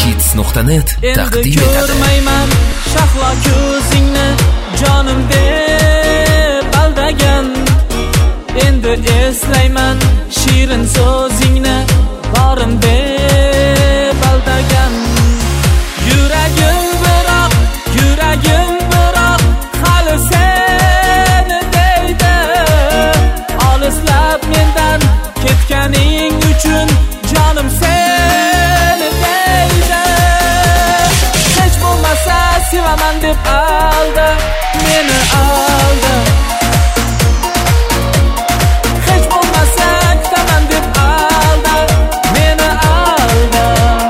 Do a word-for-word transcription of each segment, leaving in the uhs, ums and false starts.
hits nuqta net taqdim etadi. Ko'rmayman shahlo ko'zingni, jonim deb aldagan. Endi eslayman shirin so'zingni, borim deb aldagan. Yuragim biroq, yuragim biroq hali seni deydi. Olislab mendan ketganing uchun jonim seni deydi. Hech bo'lmasa sevaman deb alda, meni alda. Hech bo'lmasa kutaman deb alda, meni alda.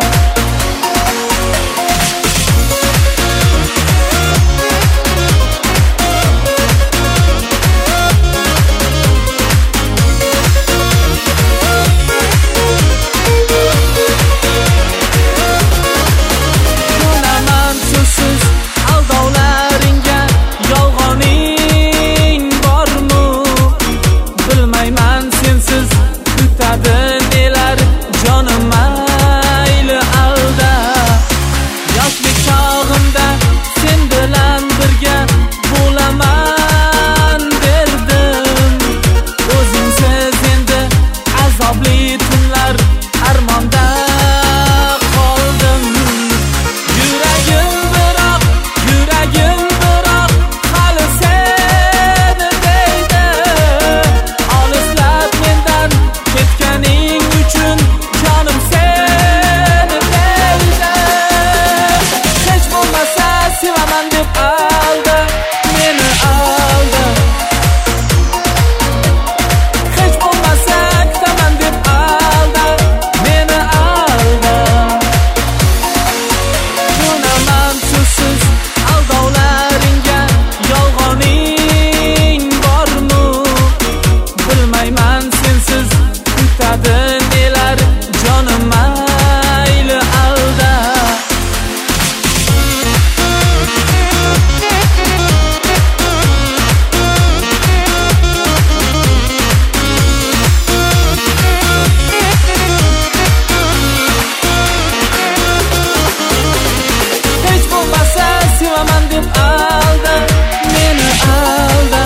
Neler canım mayli alda. Yoshlik chog'imda sen bilan birga bo'laman derdim. O'zingsiz endi azobli tunlar armonda qoldim. Yuragim biroq, yuragim biroq hali seni deydi. Olislab mendan ketganing uchun jonim seni deydi. Hech bo'lmasa sevaman deb alda, meni alda. Hech bo'lmasa kutaman deb alda, meni alda. Tunaman so'zsiz aldovlaringga, yolg'oning bormi? Bilmayman sensiz kutadi nelar jonim mayli alda. Hech bo'lmasa sevaman deb alda, meni alda.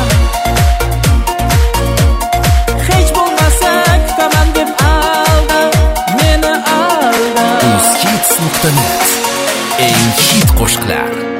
Hech bo'lmasa kutaman deb alda, meni alda. uz hits nuqta net eng hit qo'shiqlar.